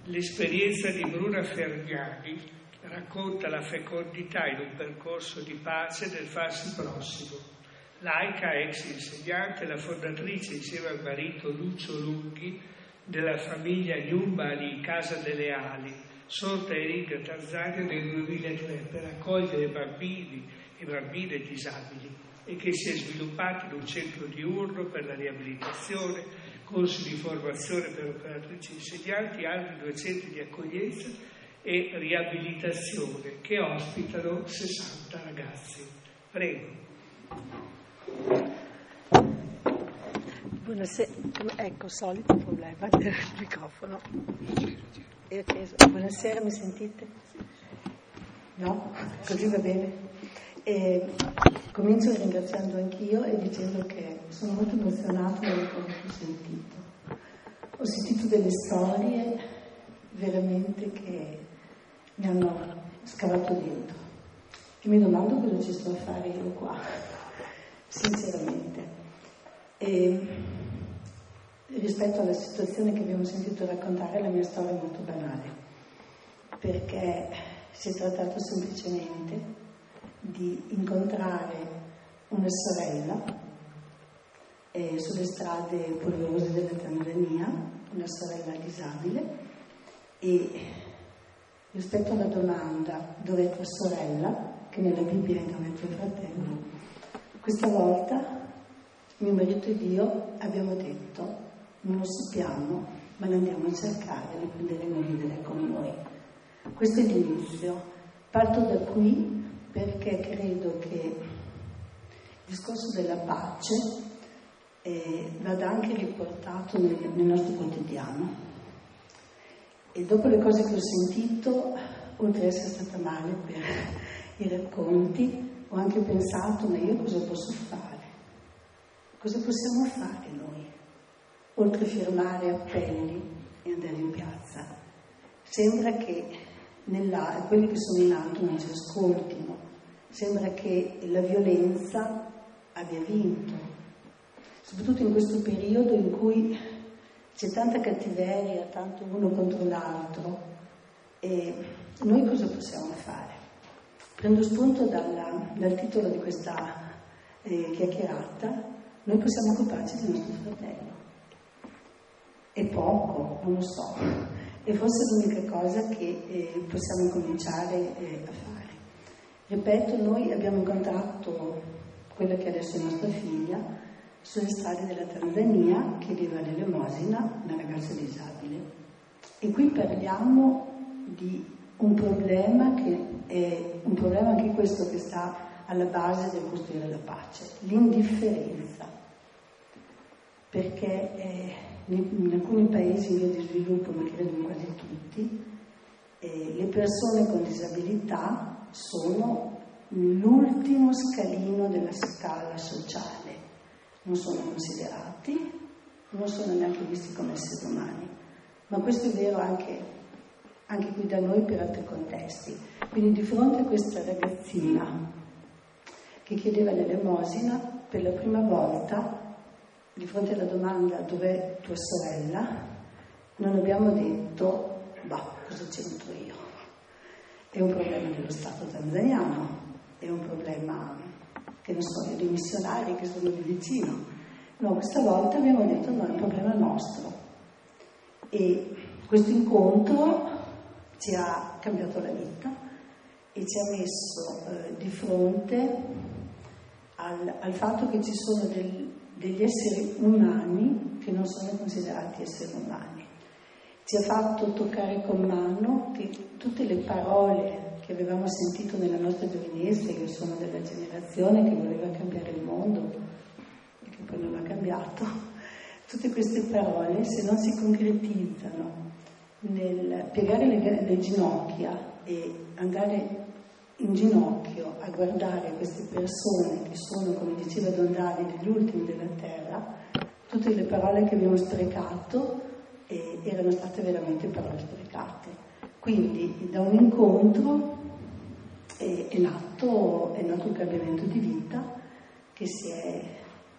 L'esperienza di Bruna Fergnani racconta la fecondità in un percorso di pace del farsi prossimo. Laica, ex insegnante, la fondatrice insieme al marito Lucio Lunghi della famiglia Gnumbali Casa delle Ali, sorta in Iringa, Tanzania nel 2003 per accogliere bambini e bambine disabili e che si è sviluppato in un centro diurno per la riabilitazione, corsi di formazione per operatrici insegnanti, altri 2 centri di accoglienza e riabilitazione che ospitano 60 ragazzi. Prego. Buonasera, ecco, solito problema del microfono. È acceso. Buonasera, mi sentite? No? Così va bene? Comincio ringraziando anch'io e dicendo che sono molto emozionata da quello che ho sentito. Ho sentito delle storie veramente che mi hanno scavato dentro e mi domando cosa ci sto a fare io qua, sinceramente. E rispetto alla situazione che abbiamo sentito raccontare, la mia storia è molto banale, perché si è trattato semplicemente di incontrare una sorella sulle strade polverose della Tanzania, una sorella disabile, e rispetto alla domanda dove è tua sorella, che nella Bibbia è dove è tuo fratello, questa volta mio marito ed io abbiamo detto non lo sappiamo, ma lo andiamo a cercare, lo prenderemo lì ed è con noi. Questo è l'inizio. Parto da qui perché credo che il discorso della pace vada anche riportato nel nostro quotidiano. E dopo le cose che ho sentito, oltre ad essere stata male per i racconti, ho anche pensato, ma io cosa posso fare? Cosa possiamo fare noi? Oltre a firmare appelli e andare in piazza. Sembra che quelli che sono in alto non ci ascoltino, sembra che la violenza abbia vinto, soprattutto in questo periodo in cui c'è tanta cattiveria, tanto uno contro l'altro, e noi cosa possiamo fare? Prendo spunto dal titolo di questa chiacchierata, noi possiamo occuparci del nostro fratello. È poco, non lo so, è forse l'unica cosa che possiamo cominciare a fare. Ripeto, noi abbiamo incontrato quella che adesso è nostra figlia sulle strade della Tanzania, che vive all'elemosina, una ragazza disabile. E qui parliamo di un problema che è un problema anche questo che sta alla base del costruire la pace, l'indifferenza. Perché in alcuni paesi in via di sviluppo, ma credo in quasi tutti, le persone con disabilità sono l'ultimo scalino della scala sociale, non sono considerati, non sono neanche visti come esseri umani, ma questo è vero anche qui da noi per altri contesti. Quindi di fronte a questa ragazzina che chiedeva l'elemosina, per la prima volta, di fronte alla domanda dov'è tua sorella, non abbiamo detto, cosa c'entro io? È un problema dello Stato tanzaniano, è un problema, che non so, dei missionari che sono lì vicino. No, questa volta abbiamo detto no, è un problema nostro. E questo incontro ci ha cambiato la vita e ci ha messo di fronte al fatto che ci sono degli esseri umani che non sono considerati esseri umani. Ci ha fatto toccare con mano che tutte le parole che avevamo sentito nella nostra giovinezza, io sono della generazione che voleva cambiare il mondo e che poi non l'ha cambiato, tutte queste parole, se non si concretizzano nel piegare le ginocchia e andare in ginocchio a guardare queste persone che sono, come diceva Don Davide, gli ultimi della terra, tutte le parole che abbiamo sprecato erano state veramente parole sprecate. Quindi da un incontro è nato un cambiamento di vita che si è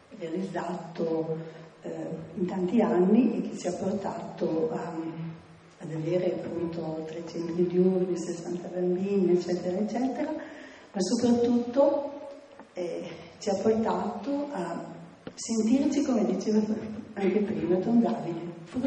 realizzato in tanti anni e che ci ha portato ad avere appunto 3 centri diurni, 60 bambini, eccetera, eccetera, ma soprattutto ci ha portato a sentirci, come diceva anche prima Don Davide,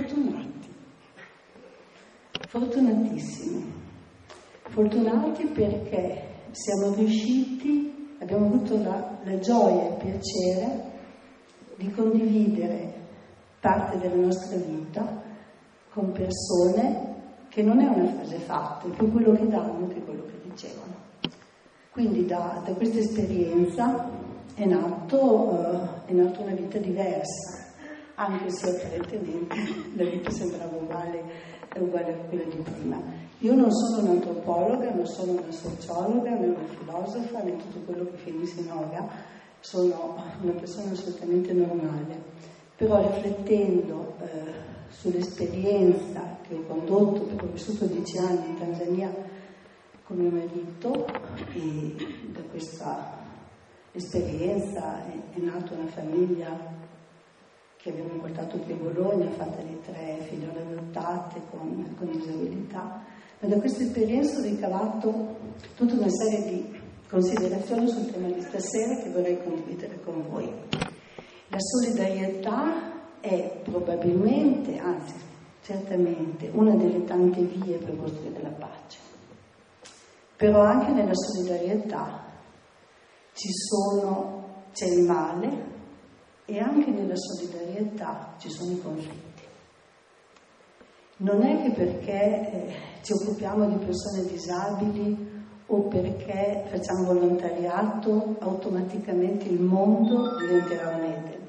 fortunatissimi, fortunati perché siamo riusciti, abbiamo avuto la gioia e il piacere di condividere parte della nostra vita con persone che non è una frase fatta, è più quello che danno che quello che dicevano. Quindi da questa esperienza è nata una vita diversa, anche se apparentemente la vita sembrava uguale a quella di prima. Io non sono un'antropologa, non sono una sociologa, né una filosofa, né tutto quello che finisce in oga, sono una persona assolutamente normale, però riflettendo sull'esperienza che ho condotto, perché ho vissuto 10 anni in Tanzania con mio marito, e da questa esperienza è nata una famiglia che abbiamo portato qui a Bologna, fatta di 3 figliole adottate con disabilità, ma da questa esperienza ho ricavato tutta una serie di considerazioni sul tema di stasera che vorrei condividere con voi. La solidarietà è probabilmente, anzi certamente, una delle tante vie per costruire la pace. Però anche nella solidarietà c'è il male e anche nella solidarietà ci sono i conflitti. Non è che perché ci occupiamo di persone disabili o perché facciamo volontariato automaticamente il mondo diventerà un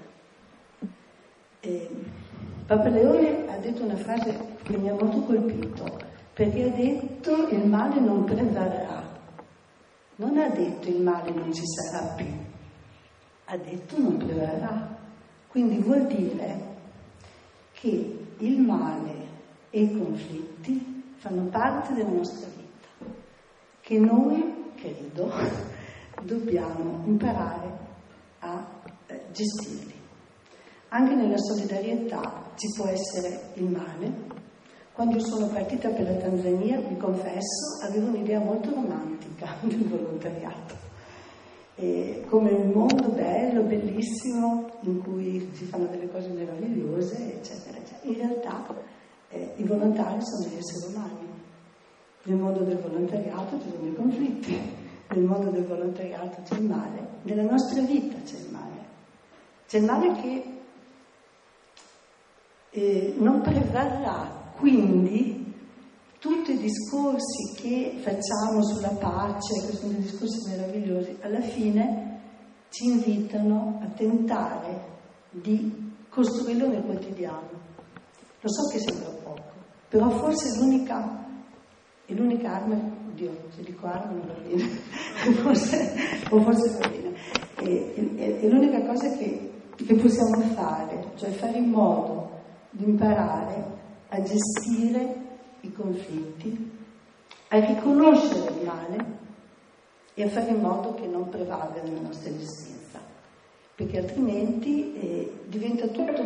Eden. Papa Leone ha detto una frase che mi ha molto colpito, perché ha detto il male non prevarrà. Non ha detto il male non ci sarà più, ha detto non prevarrà. Quindi vuol dire che il male e i conflitti fanno parte della nostra vita, che noi, credo, dobbiamo imparare a gestirli. Anche nella solidarietà ci può essere il male. Quando io sono partita per la Tanzania, vi confesso, avevo un'idea molto romantica del volontariato, come un mondo bello, bellissimo, in cui si fanno delle cose meravigliose, eccetera, eccetera. In realtà i volontari sono gli esseri umani. Nel mondo del volontariato ci sono i conflitti, nel mondo del volontariato c'è il male, nella nostra vita c'è il male. C'è il male che non prevarrà. Quindi tutti i discorsi che facciamo sulla pace, che sono dei discorsi meravigliosi, alla fine ci invitano a tentare di costruirlo nel quotidiano. Lo so che sembra poco, però forse è l'unica arma, oddio, se dico arma non va bene, forse va bene, è l'unica cosa che possiamo fare, cioè fare in modo di imparare a gestire i conflitti, a riconoscere il male e a fare in modo che non prevalga nella nostra esistenza, perché altrimenti diventa tutto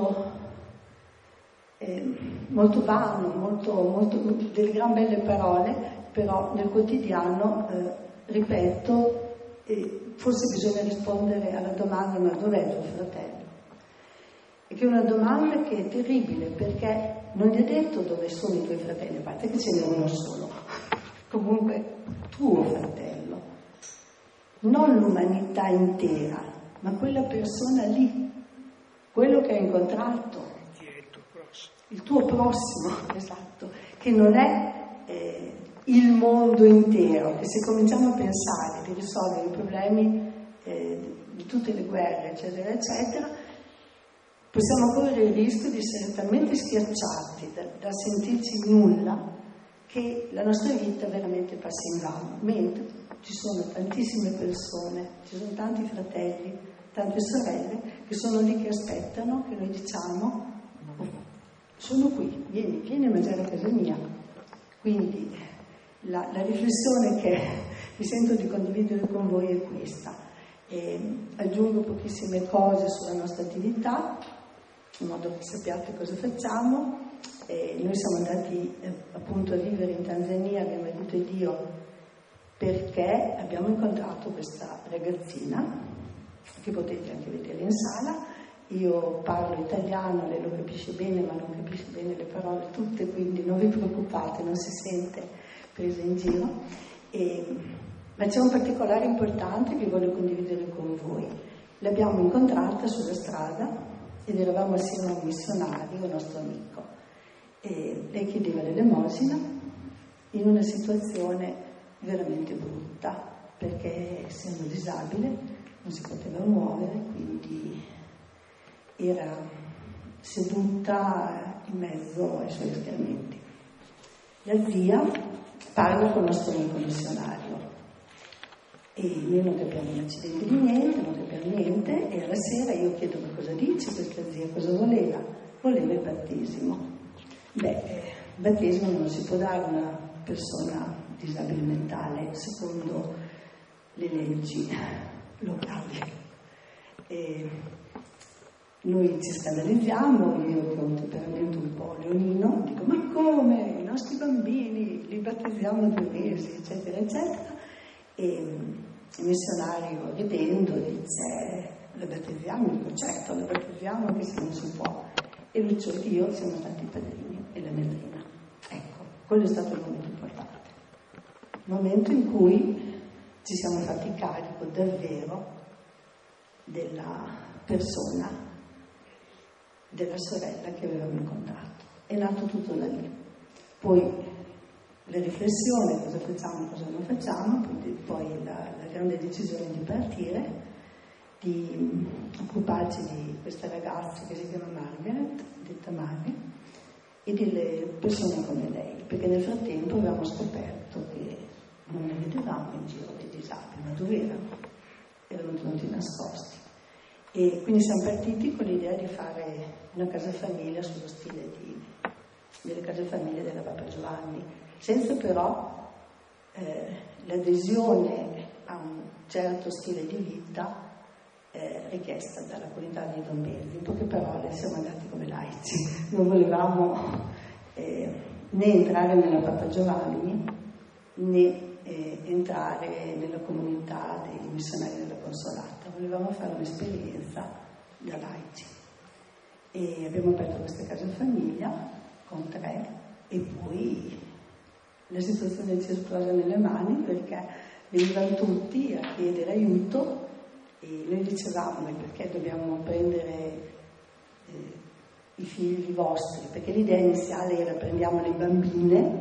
molto vano, molto delle gran belle parole, però nel quotidiano, ripeto, forse bisogna rispondere alla domanda: ma dov'è tuo fratello? E che è una domanda che è terribile, perché non è detto dove sono i tuoi fratelli, a parte che ce n'è uno solo, comunque tuo fratello, non l'umanità intera, ma quella persona lì, quello che hai incontrato, il tuo prossimo, esatto, che non è il mondo intero, che se cominciamo a pensare di risolvere i problemi di tutte le guerre, eccetera, eccetera, possiamo correre il rischio di essere talmente schiacciati da sentirci nulla che la nostra vita veramente passa in vano, mentre ci sono tantissime persone, ci sono tanti fratelli, tante sorelle che sono lì che aspettano che noi diciamo: sono qui, vieni a mangiare a casa mia. Quindi la riflessione che mi sento di condividere con voi è questa. Aggiungo pochissime cose sulla nostra attività, in modo che sappiate cosa facciamo. Noi siamo andati appunto a vivere in Tanzania, abbiamo aiutato Dio, perché abbiamo incontrato questa ragazzina, che potete anche vedere in sala. Io parlo italiano, lei lo capisce bene, ma non capisce bene le parole tutte, quindi non vi preoccupate, non si sente presa in giro. Ma c'è un particolare importante che voglio condividere con voi. L'abbiamo incontrata sulla strada ed eravamo assieme a un missionario, un nostro amico. Lei chiedeva l'elemosina in una situazione veramente brutta, perché essendo disabile non si poteva muovere, quindi era seduta in mezzo ai suoi escrementi. La zia parla con il nostro amico missionario e noi non capiamo un accidente di niente, non capiamo niente, e alla sera io chiedo: ma cosa dice questa zia, cosa voleva? Voleva il battesimo. Il battesimo non si può dare a una persona disabile mentale secondo le leggi locali. Noi ci scandalizziamo, io che ho un temperamento un po' leonino, dico: ma come? I nostri bambini li battezziamo 2 mesi, eccetera, eccetera. E il missionario, ridendo, dice: la battezziamo? Dico: certo, la battezziamo, anche se non si può. E Lucio ed io siamo stati i padrini e la madrina. Ecco, quello è stato il momento importante. Il momento in cui ci siamo fatti carico davvero della persona, della sorella che avevamo incontrato. È nato tutto da lì. Poi la riflessione, cosa facciamo, cosa non facciamo, poi la grande decisione di partire, di occuparci di questa ragazza che si chiama Margaret, detta Mari, e delle persone come lei, perché nel frattempo avevamo scoperto che non ne vedevamo in giro di disabili, ma dove erano? Erano tenuti nascosti. E quindi siamo partiti con l'idea di fare una casa famiglia sullo stile delle case famiglie della Papa Giovanni, senza però l'adesione a un certo stile di vita richiesta dalla comunità dei Dombesi. In poche parole, siamo andati come laici, non volevamo né entrare nella Papa Giovanni né entrare nella comunità dei missionari della Consolata, volevamo fare un'esperienza da laici e abbiamo aperto questa casa famiglia con 3 e poi la situazione ci esplosa nelle mani perché venivano tutti a chiedere aiuto e noi dicevamo: perché dobbiamo prendere i figli vostri? Perché l'idea iniziale era: prendiamo le bambine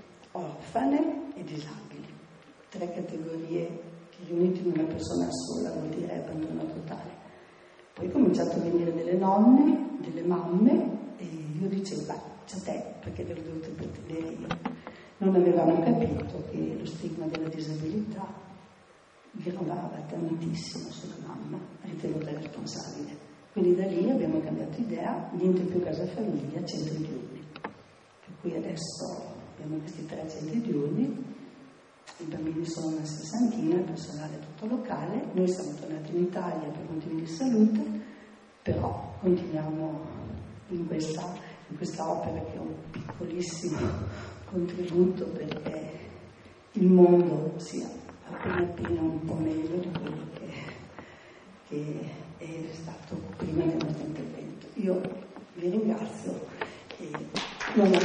orfane e disabili, 3 categorie che riunite in una persona sola vuol dire abbandono totale. Poi è cominciato a venire delle nonne, delle mamme e io dicevo: c'è te, perché ve lo dovete vedere io. Non avevamo capito che lo stigma della disabilità gravava tantissimo sulla mamma, ritenuta responsabile. Quindi da lì abbiamo cambiato idea, niente più casa famiglia, centri diurni. Per cui adesso abbiamo questi 3 centri diurni, i bambini sono una 60, il personale è tutto locale, noi siamo tornati in Italia per motivi di salute, però continuiamo in questa opera che è un piccolissimo contributo perché il mondo sia appena un po' meglio di quello che è stato prima del nostro intervento. Io vi ringrazio e non ho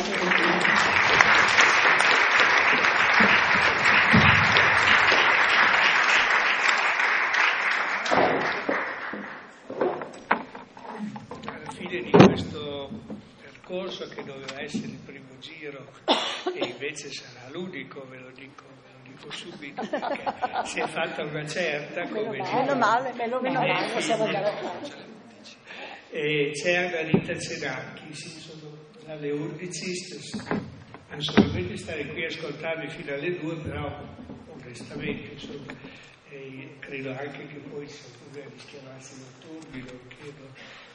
alla fine di questo percorso, che doveva essere il primo giro e invece sarà l'unico, ve lo dico subito, perché si è fatta una certa, come meno male, possiamo andare avanti. C'è Anna Rita Cenacchi, sono dalle 11, non solamente stare qui a ascoltarmi fino alle 2, però onestamente insomma, credo anche che poi si possa rischiamarsi notturni, lo chiedo